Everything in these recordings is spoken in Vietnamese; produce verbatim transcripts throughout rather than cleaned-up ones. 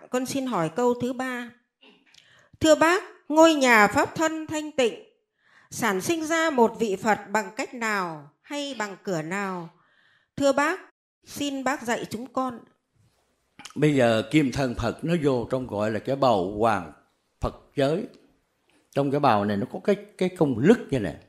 con xin hỏi câu thứ ba. Thưa bác, ngôi nhà pháp thân thanh tịnh sản sinh ra một vị Phật bằng cách nào hay bằng cửa nào? Thưa bác, xin bác dạy chúng con. Bây giờ kim thân Phật nó vô trong gọi là cái bầu hoàng Phật giới. Trong cái bầu này nó có cái cái công lực như này.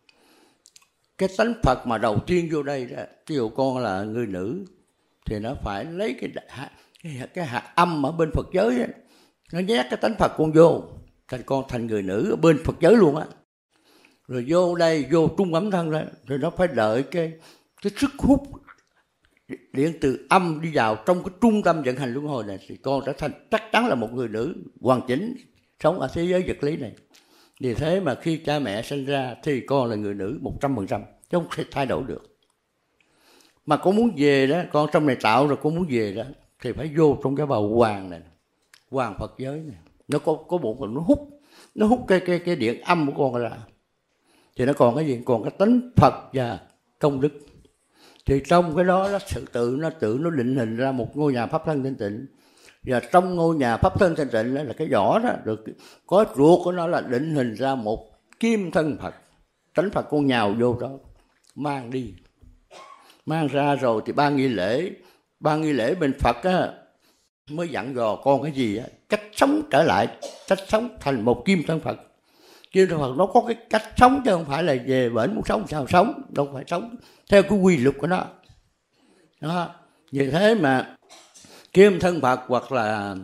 Cái tánh Phật mà đầu tiên vô đây đó, ví dụ con là người nữ thì nó phải lấy cái cái, cái hạt âm ở bên Phật giới đó, nó nhét cái tánh Phật con vô, thành con thành người nữ ở bên Phật giới luôn á. Rồi vô đây, vô trung ấm thân đó, rồi nó phải đợi cái cái sức hút điện từ âm đi vào trong cái trung tâm vận hành luân hồi này thì con trở thành chắc chắn là một người nữ hoàn chỉnh sống ở thế giới vật lý này. Vì thế mà khi cha mẹ sinh ra thì con là người nữ một trăm phần trăm, chứ không thể thay đổi được. Mà con muốn về đó, con trong này tạo rồi con muốn về đó thì phải vô trong cái bầu hoàng này, hoàng Phật giới này. Nó có có bộ phận nó hút, nó hút cái cái cái điện âm của con ra. Thì nó còn cái gì? Còn cái tánh Phật và công đức. Thì trong cái đó nó sự tự nó tự nó định hình ra một ngôi nhà pháp thân thanh tịnh. Và trong ngôi nhà pháp thân thanh tịnh đó là cái vỏ đó, được có ruột của nó là định hình ra một kim thân Phật. Tánh Phật con nhào vô đó, mang đi. Mang ra rồi thì ba nghi lễ, ba nghi lễ bên Phật á, mới dặn dò con cái gì á, cách sống trở lại, cách sống thành một kim thân Phật. Kim thân Phật nó có cái cách sống chứ không phải là về bển muốn sống sao sống, đâu phải sống theo cái quy luật của nó. Đó, vì thế mà kim thân Phật hoặc là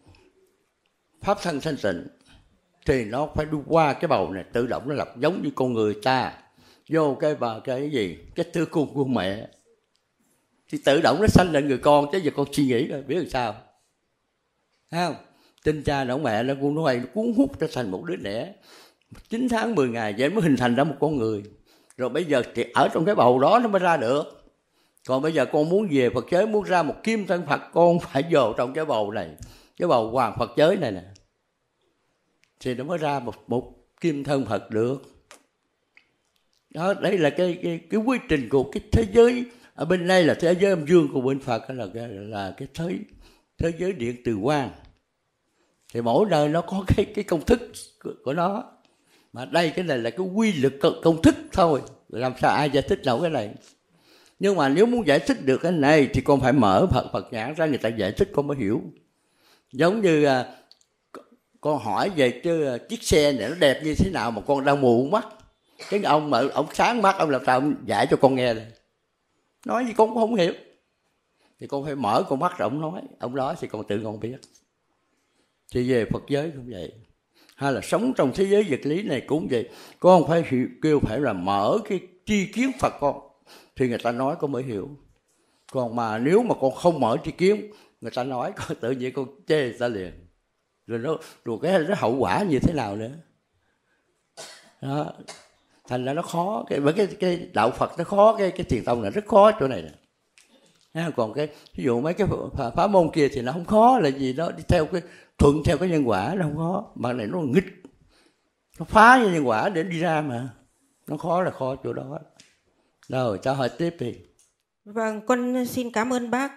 pháp thân thanh tịnh thì nó phải đi qua cái bầu này, tự động nó lập giống như con người ta vô cái bà cái gì cái tư cung của mẹ thì tự động nó sanh lên người con. Chứ giờ con suy nghĩ rồi biết làm sao, thấy không? Tinh cha nổ mẹ nó cũng nói nó cuốn hút trở thành một đứa trẻ chín tháng mười ngày vậy mới hình thành ra một con người. Rồi bây giờ thì ở trong cái bầu đó nó mới ra được. Còn bây giờ con muốn về Phật giới, muốn ra một kim thân Phật, con phải vô trong cái bầu này, cái bầu hoàng Phật giới này nè, thì nó mới ra một, một kim thân Phật được. Đó, đây là cái, cái, cái quy trình của cái thế giới. Ở bên đây là thế giới âm dương, của bên Phật là cái, là cái thế, thế giới điện từ quang. Thì mỗi nơi nó có cái, cái công thức của, của nó. Mà đây cái này là cái quy luật công thức thôi. Làm sao ai giải thích nổi cái này. Nhưng mà nếu muốn giải thích được cái này thì con phải mở Phật, Phật nhãn ra người ta giải thích con mới hiểu. Giống như à, con hỏi về chứ, chiếc xe này nó đẹp như thế nào mà con đang mù mắt. Cái ông mà ông sáng mắt, ông làm sao ông giải cho con nghe đây. Nói gì con cũng không hiểu. Thì con phải mở con mắt rồi ông nói. Ông nói thì con tự con biết. Thì về Phật giới cũng vậy. Hay là sống trong thế giới vật lý này cũng vậy. Con phải hiểu, kêu phải là mở cái tri kiến Phật con. Thì người ta nói con mới hiểu. Còn mà nếu mà con không mở tri kiến, người ta nói con tự nhiên con chê người ta liền. Rồi nó rồi cái nó hậu quả như thế nào nữa. Đó. Thành ra nó khó. Cái, cái, cái đạo Phật nó khó, cái, cái thiền tông này rất khó chỗ này nè. Còn cái ví dụ mấy cái pháp môn kia thì nó không khó, là gì đó đi theo cái thuận theo cái nhân quả, nó không khó. Mà này nó nghịch, nó phá cái nhân quả để đi ra mà. Nó khó là khó chỗ đó. Rồi cho hỏi tiếp đi. Vâng, con xin cảm ơn bác.